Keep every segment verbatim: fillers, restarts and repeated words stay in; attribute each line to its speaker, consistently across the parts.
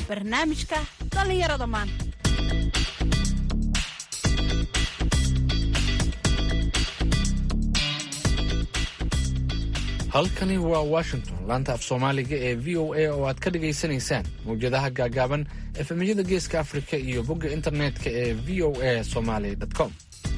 Speaker 1: barnaamijka dhallinyarada maanta.
Speaker 2: halkani waa Washington, laanta af Soomaaliga ee V O A oo aad ka dhageysanaysaan mawjadaha gaagaaban efemyada Geeska Afrika iyo bogga internetka ee v o a somali dot com.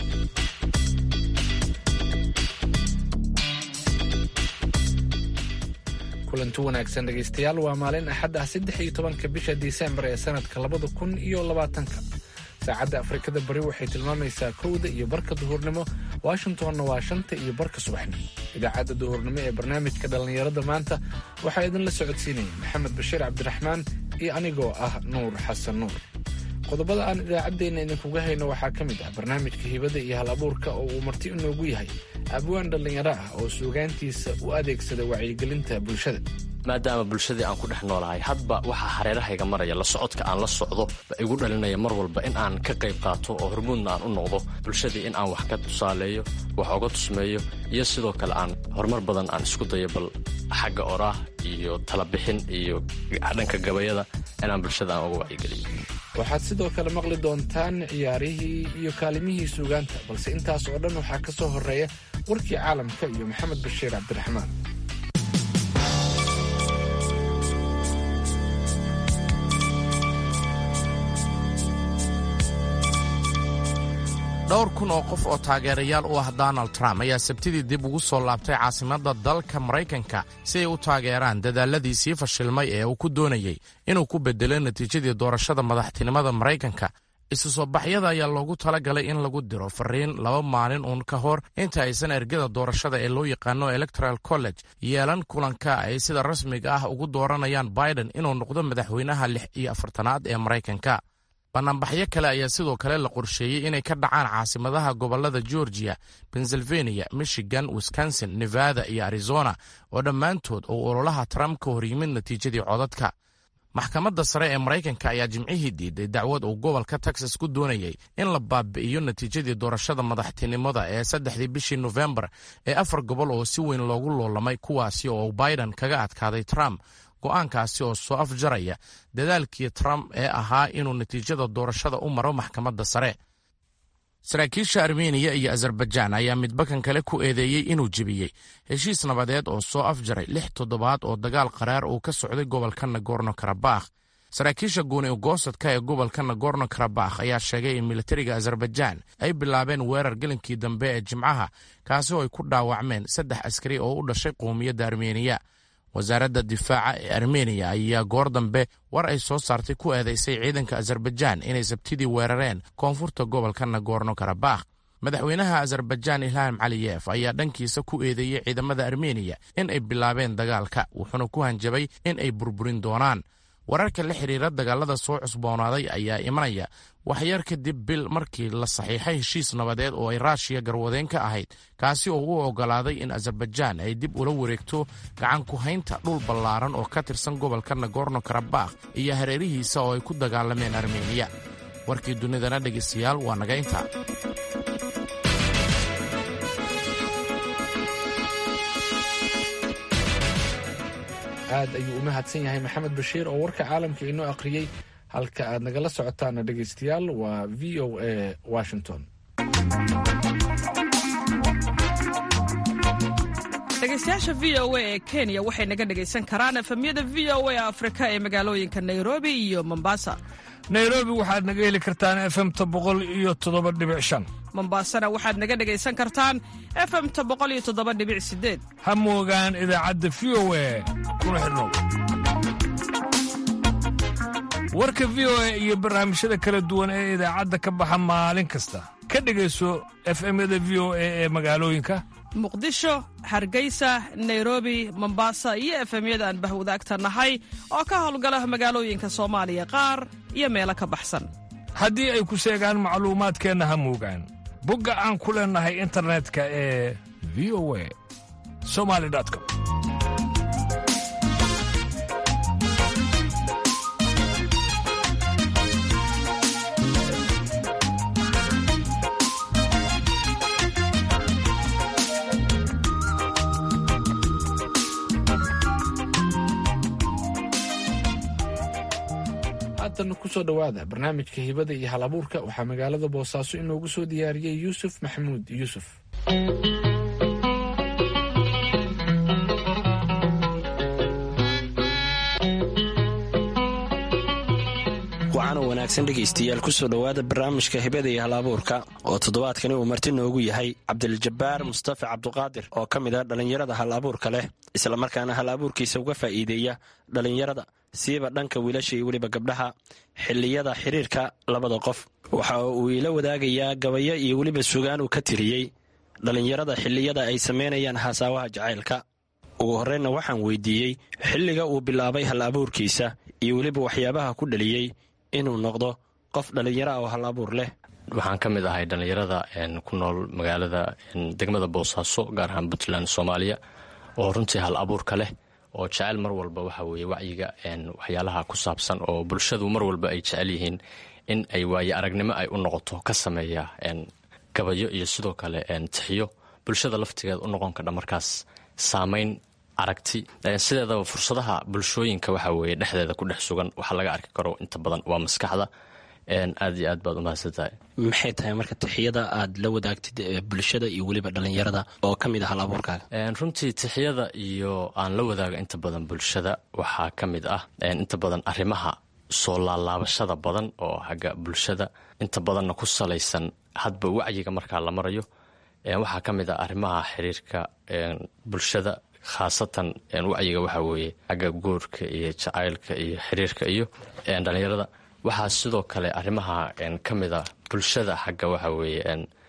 Speaker 2: kulanti wanaagsan dhegaystayaal, waa maalin axad ah saddex iyo tobanka bisha Diseembar ee sanadka labada kun iyo labaatanka. saacadda Afrikada Bari waxay tilmaamaysaa kowda iyo barka duhurnimo, Washingtonna waa shanta iyo barka subaxnimo. idaacadda duhurnimo ee barnaamijka dhallinyarada maanta waxaa idinla socodsiinaya Maxamed Bashiir Cabdiraxmaan iyo anigoo ah Nuur Xasan Nuur. qodobada aan idaacaddeenna idinkuga hayno waxaa ka mid ah barnaamijka hibada iyo hal abuurka oo uu marti inoogu yahay abwaan dhallinyaro ah oo suugaantiisa u adeegsada wacyigelinta bulshada.
Speaker 3: maadaama bulshadii aan ku dhex noolahay hadba waxaa hareerahayga maraya la socodka aan la socdo ba igu dhalinaya mar walba in aan ka qayb qaato oo hormuudna aan u noqdo bulshadii, in aan wax ka tusaaleeyo, wax oga tusmeeyo, iyo sidoo kale aan horumar badan aan isku dayo bal xagga oraah iyo talabixin iyo dhanka gabayada inaan bulshada aan uga wacyigeliyo.
Speaker 2: waxaad sidoo kale maqli doontaan ciyaarihii iyo kaalimihii suugaanta, balse intaas oo dhan waxaa ka soo horreeya warkii caalamka iyo Maxamed Bashiir Cabdiraxmaan.
Speaker 4: dhowr kun oo qof oo taageerayaal u ah Donald Trump ayaa sabtidii dib ugu soo laabtay caasimadda dalka Maraykanka si ay u taageeraan dadaaladiisii fashilmay ee uu ku doonayey inuu ku beddelo natiijadii doorashada madaxtinimada Maraykanka. isu soo baxyada ayaa loogu talagalay in lagu diro fariin laba maalin uun ka hor inta aysan ergada doorashada ee loo yaqaano Electoral College yeelan kulanka ay sida rasmiga ah ugu dooranayaan Biden inuu noqdo madaxweynaha lix iyo afartanaad ee Maraykanka. banaanbaxyo kale ayaa sidoo kale la qorsheeyey inay ka dhacaan caasimadaha gobollada Georgia, Pennsylvania, Michigan, Wisconsin, Nevada iyo Arizona oo dhammaantood uu ololaha Trump ka hor yimid natiijadii codadka. maxkamadda sare ee Maraykanka ayaa jimcihii diiday dacwad uu gobolka Texas ku doonayey in la baabi'iyo natiijadii doorashada madaxtinimada ee saddexdii bishii November ee afar gobol oo si weyn loogu loolamay, kuwaasi oo Biden kaga adkaaday Trump. go'aankaasi oo soo afjaraya dadaalkii Trump ee ahaa inuu natiijada doorashada u maro maxkamadda sare. saraakiisha Armeniya iyo Azerbaijan ayaa midbakan kale ku eedeeyey inuu jebiyey heshiis nabadeed oo soo afjaray lix toddobaad oo dagaal qaraar uu ka socday gobolka Nagorno-Karabakh. saraakiisha gooni ugoosadka ee gobolka Nagorno-Karabakh ayaa sheegay in militariga Azerbaijan ay bilaabeen weerar gelinkii dambe ee Jimcaha, kaasi oo ay ku dhaawacmeen saddex askari oo u dhashay qowmiyadda Armeniya. wasaaradda difaaca ee Armeniya ayaa goor dambe war ay soo saartay ku eedaysay ciidanka Azerbaijan inay sabtidii weerareen koonfurta gobolka Nagorno-Karabakh. madaxweynaha Azerbaijan Ilham Aliyev ayaa dhankiisa ku eedeeyey ciidamada Armeniya in ay bilaabeen dagaalka, wuxuuna ku hanjabay in ay burburin doonaan. wararka la xiriira dagaalada soo cusboonaaday ayaa imanaya waxyar kadib bil markii la saxiixay heshiis nabadeed oo ay Raashiya garwadeen ka ahayd, kaasi oo u oggolaaday in Azerbaijan ay dib ula wareegto gacan ku haynta dhul ballaaran oo ka tirsan gobolka Nagorno-Karabakh iyo hareerihiisa oo ay ku dagaalameen Armeniya. warkii dunidana dhegaystayaal waa naga intaa.
Speaker 2: aad ayuu u mahadsan yahay Maxamed Bashiir oo warka caalamka inoo akhriyey. halka aad nagala socotaana dhegaystayaal waa V O A Washington.
Speaker 5: dhegaystayaasha V O A ee Kenya waxay naga dhagaysan karaan efemyada V O A Afrika ee magaalooyinka Nairobi iyo Mombasa.
Speaker 6: Nairobi waxaad naga heli kartaan F M ta boqol iyo toddoba dhibic shan.
Speaker 5: Mombasana waxaad naga dhagaysan kartaan F M ta boqol iyo toddoba dhibic sideed.
Speaker 6: ha moogaan idaacadda V O A kuna xidhnow. warka V O A iyo barnaamijyada kala duwan ee idaacadda ka baxa maalin kasta ka dhegayso F M-yada V O A ee magaalooyinka
Speaker 5: Muqdisho, Hargeysa, Nairobi, Mombasa iyo F M-yada aan bahwadaagta nahay oo ka howlgala magaalooyinka Soomaaliya qaar iyo meelo ka baxsan.
Speaker 6: haddii ay ku sheegaan macluumaadkeenna ha moogaan bogga aan ku leenahay internetka ee v o a somali dot com.
Speaker 2: haatanna ku soo dhowaada barnaamijka hibada iyo hal abuurka. waxaa magaalada boosaaso inoogu soo diyaariyey yuusuf maxamuud yuusuf.
Speaker 7: waxaana wanaagsan dhegaystayaal kusoo dhowaada barnaamijka hibada iyo hal abuurka oo toddobaadkani uu marti noogu yahay cabdiljabaar mustafa cabduqaadir oo ka mid ah dhallinyarada hal abuurka leh islamarkaana hal abuurkiisa uga faa'iideeya dhallinyarada siiba dhanka wiilasha iyo weliba gabdhaha xilliyada xiriirka labada qof. waxa uu ila wadaagayaa gabayo iyo weliba sugaan uu ka tiriyey dhallinyarada xilliyada ay samaynayaan haasaawaha jacaylka. ugu horreynna waxaan weydiiyey xilliga uu bilaabay hal abuurkiisa iyo weliba waxyaabaha ku dhaliyey inuu noqdo qof dhallinyaro ah oo hal abuur leh.
Speaker 3: waxaan ka mid ahay dhallinyarada ku nool magaalada degmada boosaaso gaar ahaan puntland soomaaliya oo runtii hal abuurka leh oo jecel mar walba waxa weeye wacyiga waxyaalaha ku saabsan oo bulshadu mar walba ay jecel yihiin in ay waaye aragnimo ay u noqoto ka sameeya gabayo iyo sidoo kale tixiyo bulshada laftigeed u noqon kadha markaas saamayn aragti. sideedaba fursadaha bulshooyinka waxa weeye dhexdeeda ku dhex sugan waxa laga arki karo inta badan waa maskaxda. aad iyo aad baad u mahadsantahay.
Speaker 7: maxay tahay marka tixiyada aad la wadaagtid bulshada iyo weliba dhallinyarada oo ka mid ah hal abuurkaaga?
Speaker 3: runtii tixiyada iyo aan la wadaaga inta badan bulshada waxaa ka mid ah inta badan arrimaha soo laalaabashada badan oo xagga bulshada inta badanna ku salaysan hadba wacyiga markaa la marayo. waxaa ka mid ah arrimaha xiriirka bulshada khaasatan wacyiga waxaa weeye xagga guurka iyo jacaylka iyo xiriirka iyo dhallinyarada. waxaa sidoo kale arrimaha ka mid a bulshada xagga waxa weeye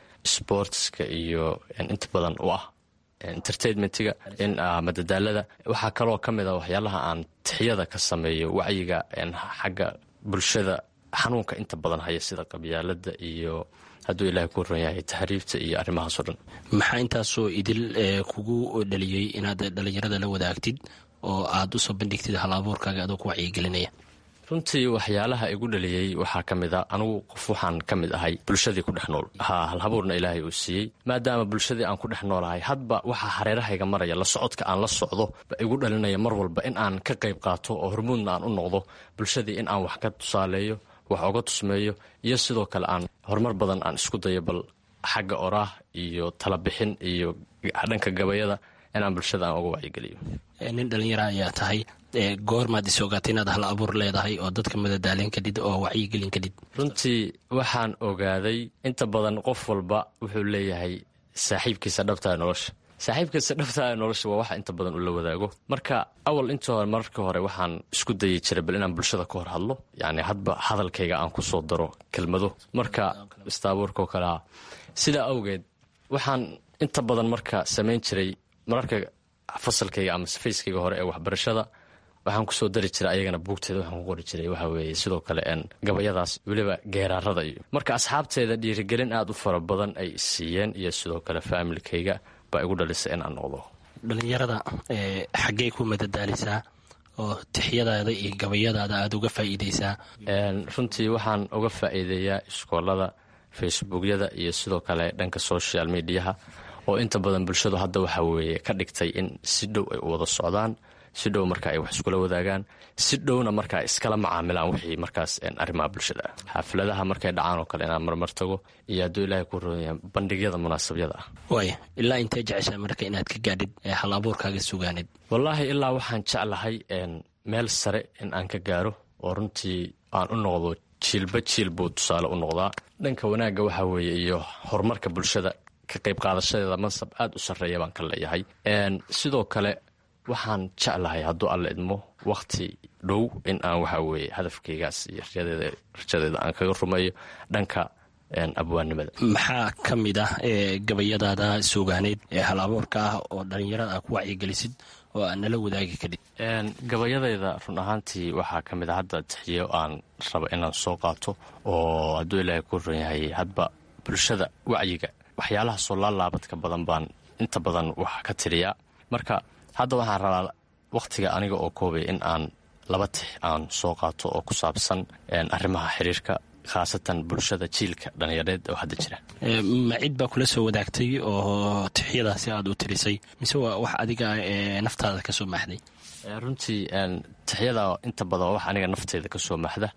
Speaker 3: sportska iyo inta badan u ah entertainmentiga madadaalada. waxaa kaloo ka mid a waxyaalaha aan tixyada ka sameeyo wacyiga xagga bulshada xanuunka inta badan haya sida qabyaalada iyo hadduu ilaahay ku ron yahay tahriibta iyo arrimahaasoo dhan.
Speaker 7: maxaa intaasoo idil kugu dhaliyey inaad dhallinyarada la wadaagtid oo aad usoo bandhigtid hal abuurkaaga adoo ku wacyigelinaya?
Speaker 3: runtii waxyaalaha igu dhaliyey waxaa ka mid a anigu qof waxaan ka mid ahay bulshadii ku dhex nool ha hal abuurna ilaahay uu siiyey maadaama bulshadii aan ku dhex noolahay hadba waxaa hareerahayga maraya la socodka aan la socdo ba igu dhalinaya mar walba in aan ka qayb qaato oo hormuudna aan u noqdo bulshadii in aan wax ka tusaaleeyo wax oga tusmeeyo iyo sidoo kale aan horumar badan aan isku dayo bal xagga oraah iyo talabixin iyo dhanka gabayada inaan bulshada aan uga wacyigeliyo.
Speaker 7: nin dhallinyara ayaa tahay goormaad is ogaatay inaad hal abuur leedahay oo dadka madadaalin kadhid oo wacyigelin kadhid?
Speaker 3: runtii waxaan ogaaday inta badan qof walba wuxuu leeyahay saaxiibkiisa dhabtaa nolosha. saaxiibkiisa dhabtaa nolosha waa waxa inta badan ula wadaago. marka awal inta hore mararka hore waxaan isku dayi jiray bal inaan bulshada ka hor hadlo yacni hadba hadalkayga aan ku soo daro kelmado marka istaabuurkaoo kalea. sidaa awgeed waxaan inta badan marka samayn jiray mararka fasalkayga ama safayskayga hore ee waxbarashada waxaan kusoo dari jiray ayagana buugteeda waxaan ku qori jiray waxa weeye sidoo kale n gabayadaas weliba geeraarada iyo marka asxaabteeda dhiirigelin aad u fara badan ay siiyeen iyo sidoo kale faamilkayga baa igu dhalisay in aan noqdo.
Speaker 7: dhallinyarada xaggey ku madadaalisaa oo tixyadaada iyo gabayadaada aada uga faa'iidaysaa?
Speaker 3: runtii waxaan uga faa'iideeyaa iskoolada facebookyada iyo sidoo kale dhanka social mediaha oo inta badan bulshadu hadda waxa weeye ka dhigtay in si dhow ay u wada socdaan si dhow marka ay wax iskula wadaagaan si dhowna marka ay iskala macaamilaan wixii markaas arrimaha bulshada ah. xaafiladaha markay dhacaan oo kale inaan marmar tago iyo hadduu ilaahay ku roonyahay bandhigyada munaasabyada ah.
Speaker 7: waaya ilaa intee jeceshaa marka inaad ka gaadhid hal abuurkaaga sugaanid?
Speaker 3: wallaahi ilaa waxaan jeclahay meel sare in aan ka gaaro oo runtii aan u noqdo jiilba jiil buu tusaale u noqdaa. dhanka wanaagga waxaa weeye iyo horumarka bulshada ka qayb qaadashadeeda mansab aad u sarreeya baan ka leeyahay. sidoo kale waxaan jeclahay hadduu alla idmo wakhti dhow in aan waxaa weeye hadafkaygaas iyo rajadeeda aan kaga rumeeyo dhanka abwaannimada.
Speaker 7: maxaa ka mid ah gabayadaada suugaaneed ee hal abuurka ah oo dhallinyarada aa ku wacyigelisid oo aad nala wadaagi kadhib?
Speaker 3: gabayadayda run ahaantii waxaa ka mid a hadda tixiyo aan raba inaan soo qaato oo hadduu ilaahay ku ron yahay hadba bulshada wacyiga waxyaalaha soo laalaabadka badan baan inta badan wax ka tiriyaa. marka hadda waxaan rabaa wakhtiga aniga oo koobay in aan laba tix aan soo qaato oo ku saabsan arrimaha xiriirka khaasatan bulshada jiilka dhallinyareed oo hadda jira.
Speaker 7: ma cid baa kula soo wadaagtay oo tixyadaasi aad u tirisay mise waa wax adiga naftaada ka soo maxday?
Speaker 3: runtii tixyada inta badan wax aniga nafteeda ka soo maxda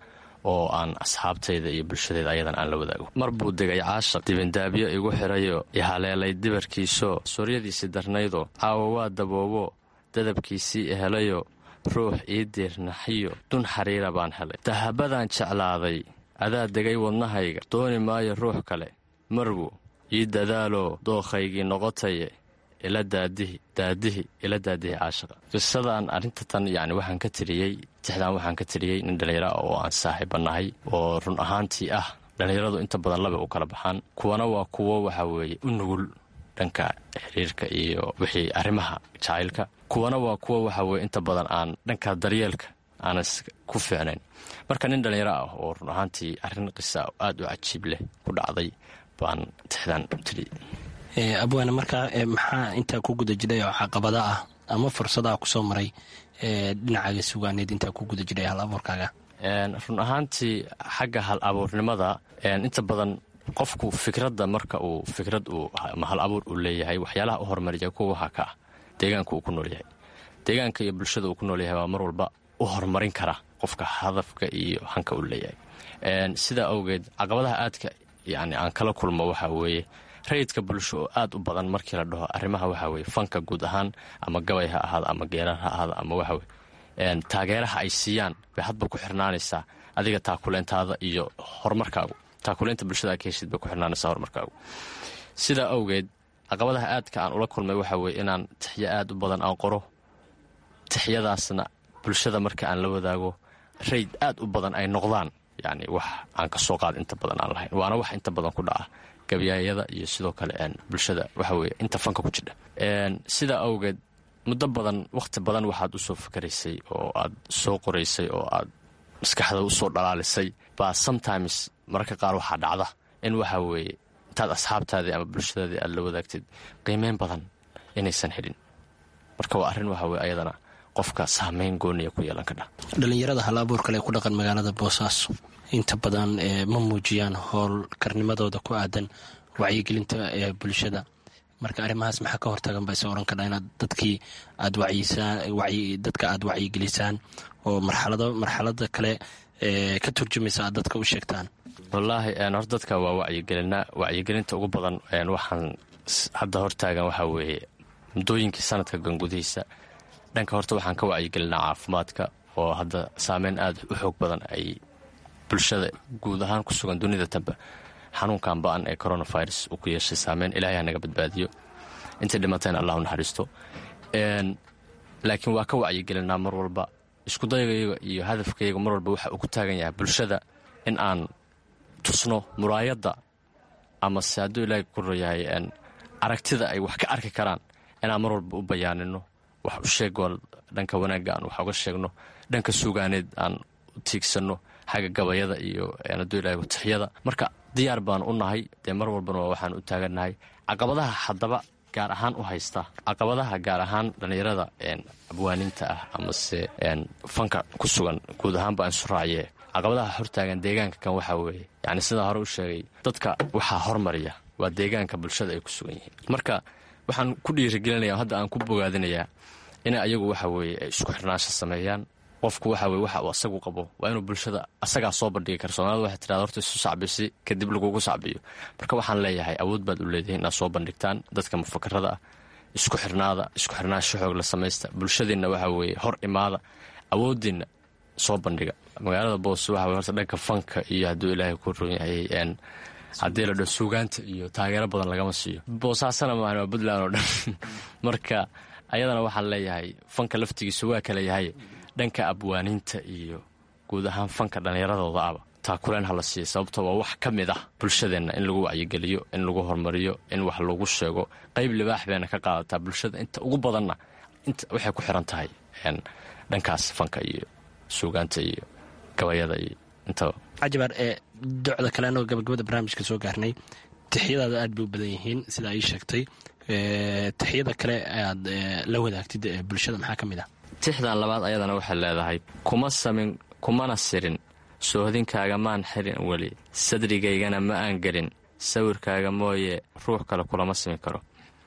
Speaker 3: oo aan asxaabtayda iyo bulshadayda ayadan aan la wadaago. mar buu degay caashaq dibindaabyo igu xidhayo ihaleelay dibarkiisoo sooryadiisii darnaydoo caawa waa daboobo dadabkiisii ihelayo ruux ii diirnaxiyo dun xariira baan helay. dahabadaan jeclaaday adaa degay wadnahayga dooni maayo ruux kale marbu ii dadaaloo dookhaygii noqotaye ila daadihi daadihi ila daadihi caashaqa. qisadaan arrinta tan yacni waxaan ka tiriyey tixdaan waxaan ka tiriyey nin dhallinyaro ah oo aan saaxiibannahay oo run ahaantii ah dhallinyaradu inta badan laba u kala baxaan. kuwana waa kuwo waxaa weeye u nugul dhanka xiriirka iyo wixii arrimaha jacaylka, kuwana waa kuwo waxaa weye inta badan aan dhanka daryeelka aanas ku fiicnayn. marka nin dhallinyaro ah oo run ahaantii arrin qisa aad u cajiib leh ku dhacday baan tixdaan tiriyey.
Speaker 7: abwaane markaa maxaa intaa ku guda jidhay oo caqabada ah ama fursadaha kusoo maray dhinacaaga sugaaneed intaa ku guda jidhay hal abuurkaaga?
Speaker 3: run ahaantii xagga hal abuurnimada inta badan qofku fikradda marka uu fikrad uu ama hal abuur uu leeyahay waxyaalaha u hormariya kuwa waxaa ka ah deegaanka uu ku nool yahay. deegaanka iyo bulshada uu ku nool yahay waa mar walba u horumarin kara qofka hadafka iyo hanka uu leeyahay. sidaa awgeed caqabadaha aadka yani aan kala kulmo waxaa weeye rayidka bulsho oo aad u badan markii la dhaho arrimaha waxaa weye fanka guud ahaan ama gabay ha ahaada ama geerar ha ahaada ama waxaweye taageeraha ay siiyaan bay hadba ku xirnaanaysaa adiga taakuleentaada iyo horumarkaagu. taakuleenta bulshada ka heshid bay ku xirnaanaysaa horumarkaagu. sidaa awgeed caqabadaha aadka aan ula kulmay waxaa weye inaan tixyo aad u badan aan qoro, tixyadaasna bulshada marka aan la wadaago rayd aad u badan ay noqdaan yacni wax aan ka soo qaad inta badan aan lahayn. waana wax inta badan ku dhaca gabyayada iyo sidoo kale bulshada waxaa weye inta fanka ku jidha. sidaa awgeed muddo badan wakhti badan waxaad u soo fikaraysay oo aad soo qoraysay oo aad maskaxda u soo dhalaalisay baa sometimes mararka qaar waxaa dhacda in waxaa weeye intaad asxaabtaadii ama bulshadaadii aad la wadaagtid qiimeyn badan inaysan helin. marka waa arrin waxaa weye ayadana qofka saamayn gooniya ku yeelan kadha.
Speaker 7: dhallinyarada hal abuurkale ku dhaqan magaalada boosaaso inta badan ma muujiyaan howlkarnimadooda ku aadan wacyigelinta ee bulshada. marka arrimahaas maxaa ka hortagan bayse oran kadha inaad dadkii aad dadka aad wacyigelisaan oo marxalada kale ka turjumaysa aad dadka u sheegtaan?
Speaker 3: wallaahi hor dadka waa wacyigelinaa. wacyigelinta ugu badan waxaan hadda hortaagan waxaa weeye muddooyinkii sanadka gangudihiisa dhanka horta waxaan ka wacyigelinaa caafimaadka oo hadda saameyn aad u xoog badan ay bulshada guud ahaan ku sugan dunida tanba xanuunkan ba-an ee coronavirus uu ku yeeshay saameyn. ilaahay ha naga badbaadiyo, intay dhimateen allah u naxariisto. laakiin waa ka wacyigelinaa mar walba. iskudaygayaga iyo hadafkayaga mar walba waxa uu ku taagan yahay bulshada in aan tusno muraayadda ama se hadduu ilaahay ku royahay aragtida ay wax ka arki karaan inaan mar walba u bayaanino, wax u sheego dhanka wanaagga aan wax uga sheegno, dhanka suugaaneed aan u tiigsanno, xagga gabayada iyo hadduu ilaahay watixyada. marka diyaar baan u nahay dee mar walbana waa waxaan u taagannahay. caqabadaha haddaba gaar ahaan u haysta caqabadaha gaar ahaan dhallinyarada abwaaninta ah amase fanka ku sugan guud ahaan baan isu raaciye caqabadaha hortaagan deegaanka kan waxaa weeye yacni sidaa hore u sheegay dadka waxaa hormariya waa deegaanka bulshada ay ku sugan yihiin. marka waxaan ku dhiirigelinaya hadda aan ku bogaadinayaa inay ayagu waxa weeye ay isku xirnaansho sameeyaan. qofku waxa weye waxa uu asagu qabo waa inuu bulshada asagaa soo bandhigi kara. soomaalida waxay tirahda horta isu sacbisi kadib lagugu sacbiyo. marka waxaan leeyahay awood baad u leedihiin inaad soo bandhigtaan dadka mufakarada ah, isku xirnaada, isku xirnaansho xoog la samaysta, bulshadiinna waxa weeye hor imaada, awoodiinna soo bandhiga. magaalada boos waxa weye horta dhanka fanka iyo hadduu ilaahay ku ron yahay haddii la dho suugaanta iyo taageero badan lagama siiyo. boosaasana maahan waa puntland oo dhan. marka ayadana waxaan leeyahay fanka laftigiisu waa kala yahay dhanka abwaaninta iyo guud ahaan fanka dhallinyaradooda aba taakuleen hala siiya. sababto waa wax ka mid ah bulshadeenna in lagu wacyigeliyo, in lagu horumariyo, in wax lagu sheego. qayb libaax bayna ka qaadataa bulshada inta ugu badanna inta waxay ku xiran tahay dhankaas fanka iyo suugaanta iyo gabayada iyo intaba.
Speaker 7: cajabaar ee docda kale anoo gabagabada barnaamijka soo gaarnay tixyadaada aad bay u badan yihiin sidaa ii sheegtay. tixyada kale aad la wadaagtid bulshada maxaa ka mid ah?
Speaker 3: tixdan labaad ayadana waxay leedahay kuma samin kumana sirin soohdinkaaga maan xirin weli sadrigaygana ma aan gelin sawirkaaga mooye ruux kale kulama simi karo.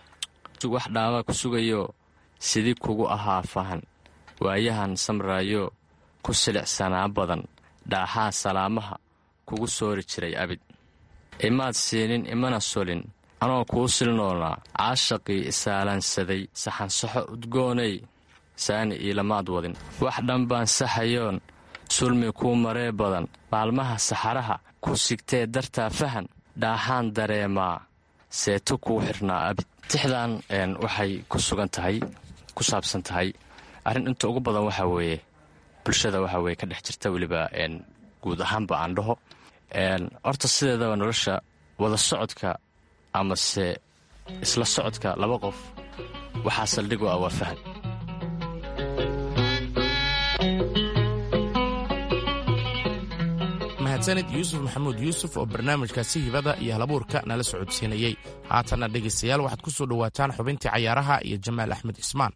Speaker 3: wax dhaaba ku sugayo sidii kugu ahaa fahan waayahan samraayo ku silicsanaa badan dhaaxaa salaamaha kugu soori jiray abid imaad siinin imana solin anoo kuu silnoolnaa caashaqii isaalansaday saxansaxo udgoonay saani iilamaad wadin wax dhanbaan saxayoon sulmi kuu maree badan maalmaha saxaraha ku sigtee dartaa fahan dhaaxaan dareemaa seeto kuu xirnaa abid tixdan waxay ku sugan tahay ku saabsan tahay arrin inta ugu badan waxaa weeye bulshada waxaa weye ka dhex jirta weliba guud ahaanba aan dhaho horta sideedaba nolosha wada socodka amase isla socodka laba qof waxaa saldhig u ah waa fahan
Speaker 4: mahadsanid yuusuf maxamuud yuusuf oo barnaamijkaasi hibada iyo halabuurka nala socodsiinayey haatanna dhegaystayaal waxaad ku soo dhowaataan xubintii cayaaraha iyo jamaal axmed cismaan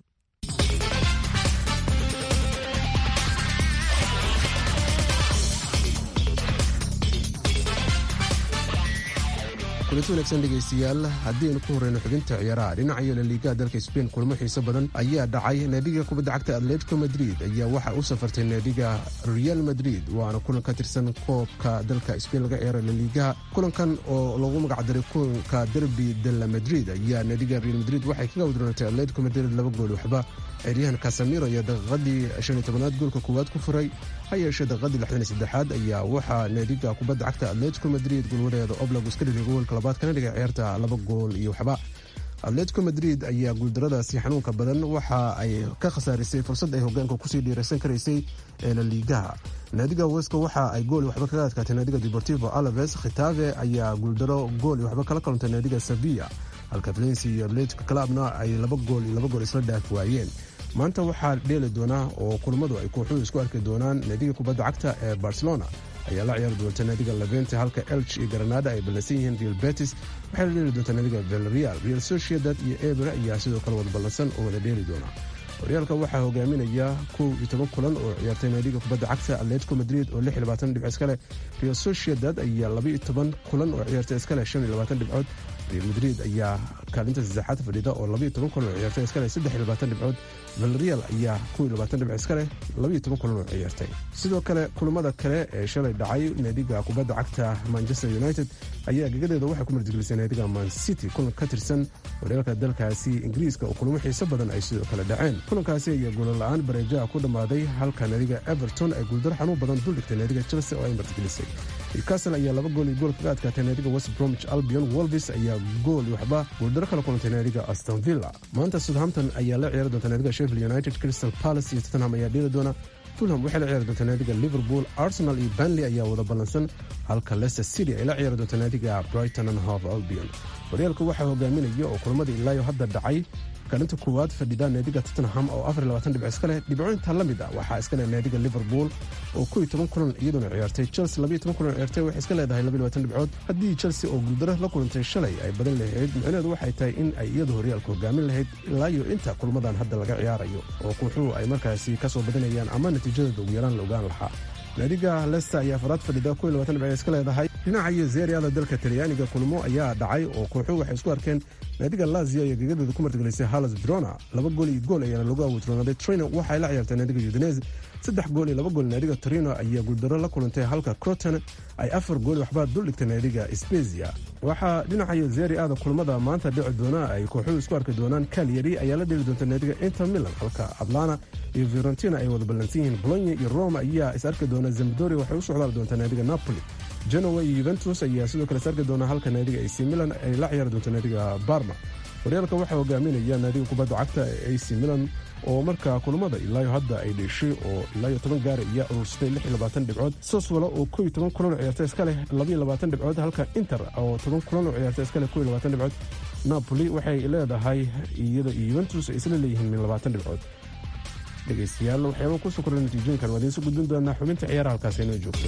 Speaker 8: kulanti wanaagsan dhegaystayaal haddiaynu ku horreyno xubinta ciyaaraha dhinacayo laliigaha dalka sbain kulmo xiiso badan ayaa dhacay naadiga kubadda cagta atletico madrid ayaa waxaa u safartay naadiga real madrid waana kulan ka tirsan koobka dalka sbain laga ciyaara laliigaha kulankan oo lagu magacdaray kulanka derbi dela madrid ayaa naadiga real madrid waxay kaga wadroonatay atletico madrid laba gool waxba ciyaaryahan kasamiro ayaa daqiiqadii shan iyo tobanaad goolka koowaad ku furay ha yeeshee daqiiqadii lixdan iyo saddexaad ayaa waxaa naadiga kubadda cagta atletico madrid goolwareeda oblag iska dhigay goolka labaad kana dhigay ciyaarta laba gool iyo waxba atletico madrid ayaa guuldaradaasi xanuunka badan waxa ay ka khasaarisay fursad ay hogaanka kusii dhiiraysan karaysay ee laliigaha naadiga weska waxa ay gool waxba kaga adkaatay naadiga deportivo alaves khitaave ayaa guuldaro gool iyo waxba kala kalantay naadiga sevilla halka valencia iyo atletico clubna ay laba gool iyo laba gool isla dhaaf waayeen maanta waxaa dheeli doonaa oo kulmadu ay kooxuhu isku arki doonaan naadiga kubadda cagta ee barcelona ayaa la ciyaari doonta naadiga levente halka elch iyo granada ay ballansan yihiin real betis waxay la dheeli doontaa naadiga villarreal real sociedad iyo eber ayaa sidoo kale wada ballansan oo wada dheeli doona horyaalka waxaa hogaaminaya kow iyo toban kulan oo ciyaartay naadiga kubadda cagta atletico madrid oo lix iyo labaatan dhibcood iskale real sociedad ayaa laba iyo toban kulan oo ciyaartay iskale shan iyo labaatan dhibcood real madrid ayaa kaalinta saddexaad fadhida oo laba iyo toban kulan oo ciyaartay iskale saddex iyo labaatan dhibcood villarreal ayaa kow iyo labaatan dhibcood iskale laba iyo toban kulan oo ciyaartay sidoo kale kulamada kale ee shalay dhacay naadiga kubadda cagta manchester united ayaa gegadeeda waxay ku martigelisay naadiga man city kulan ka tirsan horyaalka dalkaasi ingiriiska oo kulamo xiiso badan ay sidoo kale dhaceen kulankaasi ayaa goolla'aan bareejaha ku dhammaaday halka naadiga everton ay guuldaro xanuun badan duldhigtay naadiga chelsea oo ay martigelisay newcastle ayaa laba gool iyo gool kaga adkaatay naadiga west bromwich albion wolves ayaa gool iyo waxba guuldaro kala kulantay naadiga aston villa maanta southampton ayaa la ciyaari doonta naadiga sheffield united crystal palace iyo tottenham ayaa dheeli doona fulham waxay la ciyaari doonta naadiga liverpool arsenal iyo banley ayaa wada ballansan halka leicester city ay la ciyaari doonta naadiga brighton and hove albion horyaalka waxaa hogaaminaya oo kulamadii ilaayo hadda dhacay kaalinta koowaad fadhida naadiga tottenham oo afar iyo labaatan dhibco iska leh dhibcointa la mid ah waxaa iska leh naadiga liverpool oo kow iyo toban kulan iyaduna ciyaartay chelsea laba iyo toban kulan ciyaartay waxay iska leedahay laba iyo labaatan dhibcood haddii chelsea oo guuldaro la kulantay shalay ay badan lahayd micnaheedu waxay tahay in ay iyadu horyaalka hogaamin lahayd ilaa iyo inta kulmadan hadda laga ciyaarayo oo kooxuhu ay markaasi ka soo badinayaan ama natiijadooda ugu yaraan la ogaan lahaa naadiga leicester ayaa afaraad fadhida kow iyo labaatan dhibcood iska leedahay dhinaca iyo zeeriada dalka talyaaniga kulmo ayaa dhacay oo kooxuhu waxay isku arkeen naadiga lazio ayaa gegadeeda ku martigelisay halas verona laba gool iyo gool ayaana lagu awuutroonaaday trino waxay la ciyaartay naadiga udinese saddex gool iyo laba gool naadiga torino ayaa guuldaro la kulantay halka croton ay afar gool waxbaa duldhigtay naadiga spezia waxaa dhinacayo zeeriada kulmada maanta dhici doona ay kooxuhu isku arki doonaan calyari ayaa la dheli doonta naadiga inter milan halka atlana iyo fiorentina ay wada ballansan yihiin bologna iyo roma ayaa is arki doona zamdoria waxay u socdaali doontaa naadiga napoli genoa iyo yuventus ayaa sidoo kale is arki doona halka naadiga ac milan ay la ciyaari doonta naadiga barma horyaalka waxaa hogaaminaya naadiga kubadda cagta ee ac milan oo markaa kulamada ilaayo hadda ay dheeshay oo ilaayo toban gaara iyo urursatay lix iyo labaatan dhibcood soswala oo kow iyo toban kulan oo ciyaartay iska leh laba iyo labaatan dhibcood halka inter oo toban kulan oo ciyaartay iska leh kow iyo labaatan dhibcood napoli waxay leedahay iyada iyo yuventus ay isla leeyihiin min labaatan dhibcood dhegaystayaal waxyaaba ku soo kordhay natiijooyinkan waa idiin soo gudbin doonaa xubinta ciyaaraha halkaas inoo joogto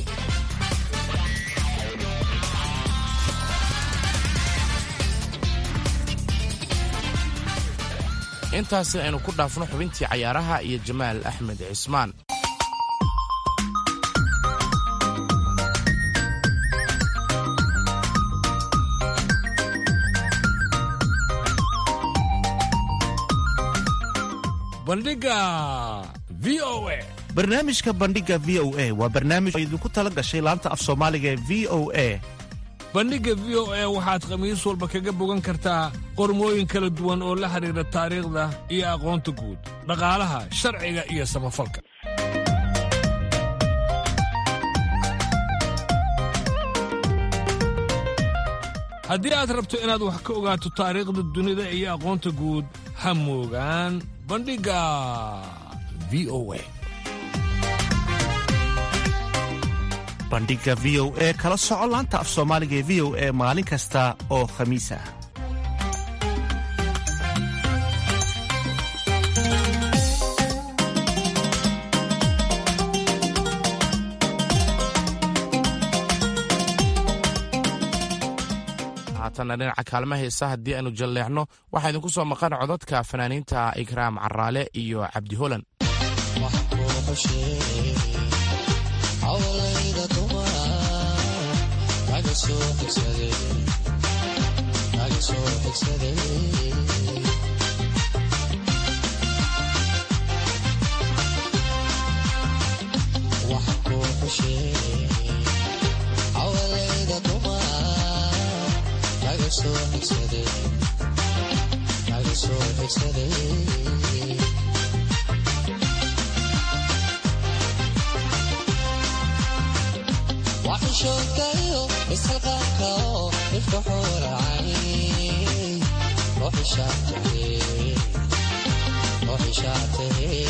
Speaker 4: intaasi aynu ku dhaafno xubintii cayaaraha iyo jamaal axmed cismaan
Speaker 6: bandhiga v o a
Speaker 9: barnaamijka bandhiga v o a waa barnaamij oo idinku tala gashay laanta af soomaaliga ee v o a.
Speaker 6: bandhigga v o a waxaad khamiis walba kaga bogan kartaa qormooyin kala duwan oo la xidhiidha taariikhda iyo aqoonta guud, dhaqaalaha, sharciga iyo samafalka. haddii aad rabto inaad wax ka ogaato taariikhda dunida iyo aqoonta guud, ha moogaan bandhigga v o a.
Speaker 9: bandhiga v o a kala soco laanta af soomaaliga ee v o a maalin kasta oo khamiis ah.
Speaker 4: haatanna dhinaca kaalma heesa haddii aynu jalleecno waxaa idinku soo maqan codadka fanaaniinta ikraam caraale iyo cabdi holan.
Speaker 10: وحشوكيو اسقاكو الفحور عيني روحي شاطري روحي شاطري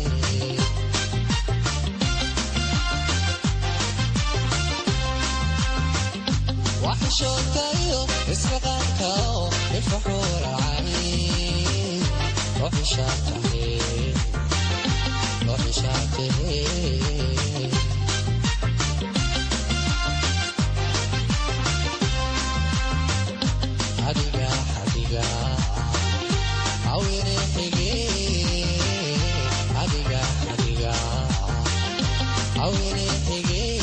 Speaker 10: وحشوكيو اسقاكو الفحور عيني روحي شاطري روحي شاطري حديقة حديقة عويني حقي حديقة حديقة عويني حقي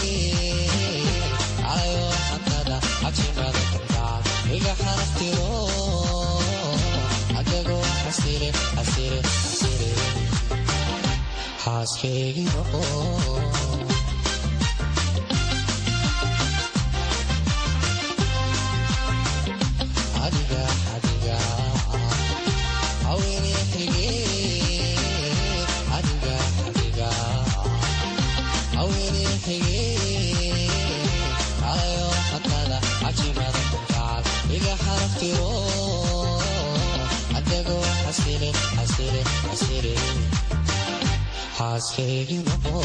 Speaker 10: عايو حمدادا عكسي ماذا تركع إيقا حرفتي رو عدقو حسيري حسيري حسيري حاسكي رو Hasegi no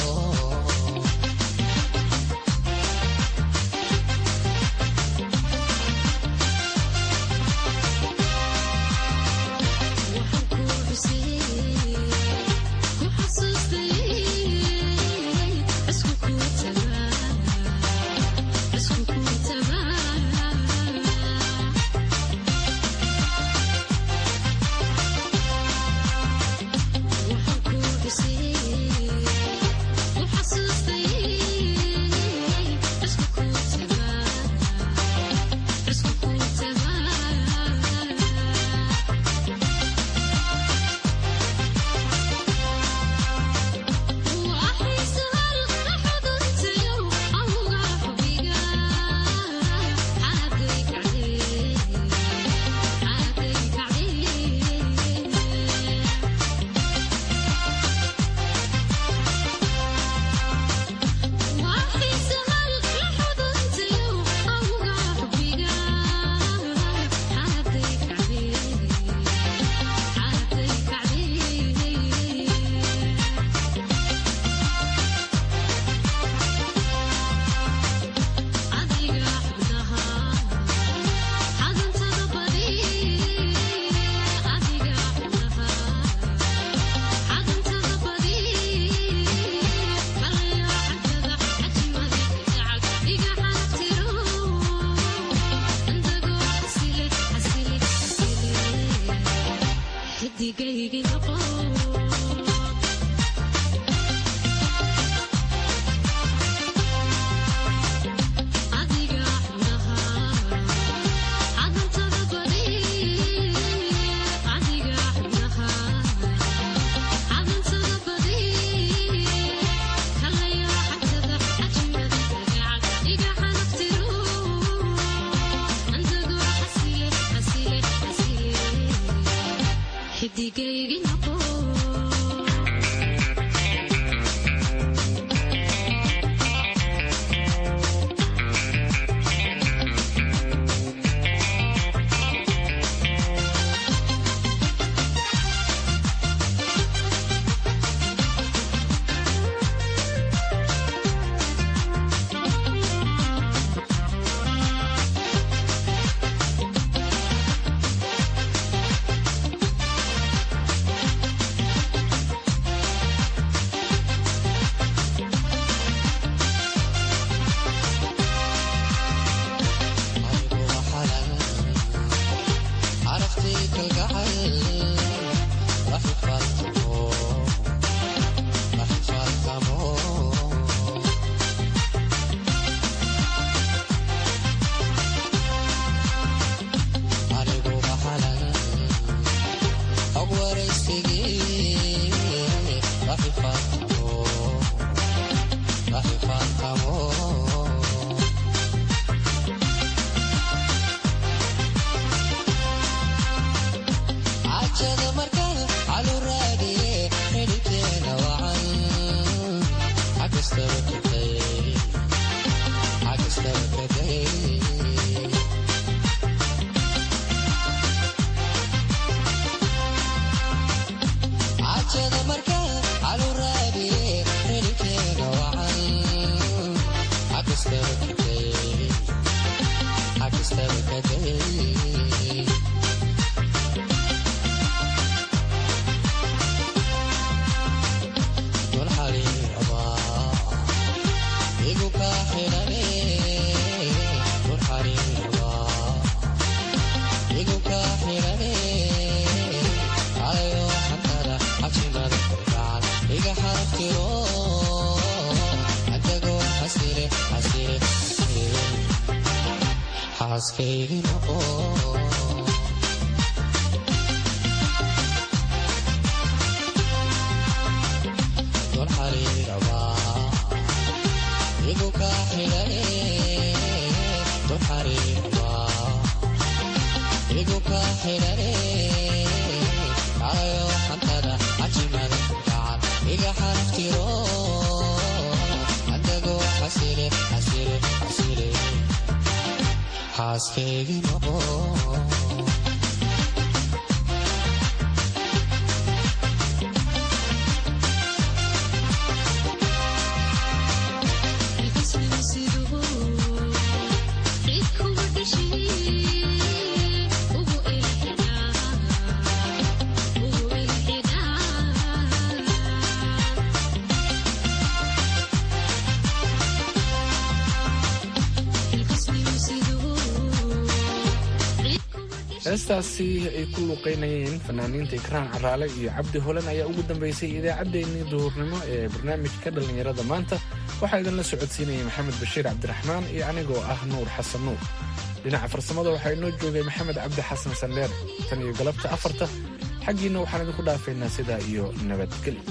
Speaker 2: heestaasi ay ku luuqaynayeen fanaaniinta ikraan caraale iyo cabdi holan ayaa ugu dambaysay idaacaddeenii duhurnimo ee barnaamijka dhallinyarada maanta waxaa idinla socodsiinayay maxamed bashiir cabdiraxmaan iyo anigoo ah nuur xasan nuur dhinaca farsamada waxaa inoo joogay maxamed cabdi xasan sandheer tan iyo galabta afarta xaggiina waxaan idinku dhaafaynaa sidaa iyo nabadgelyo.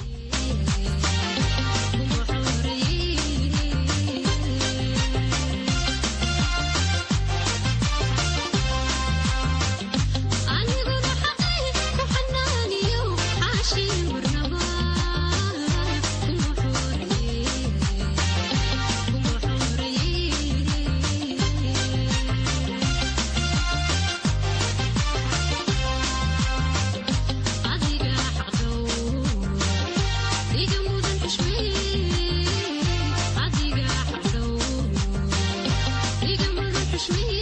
Speaker 11: me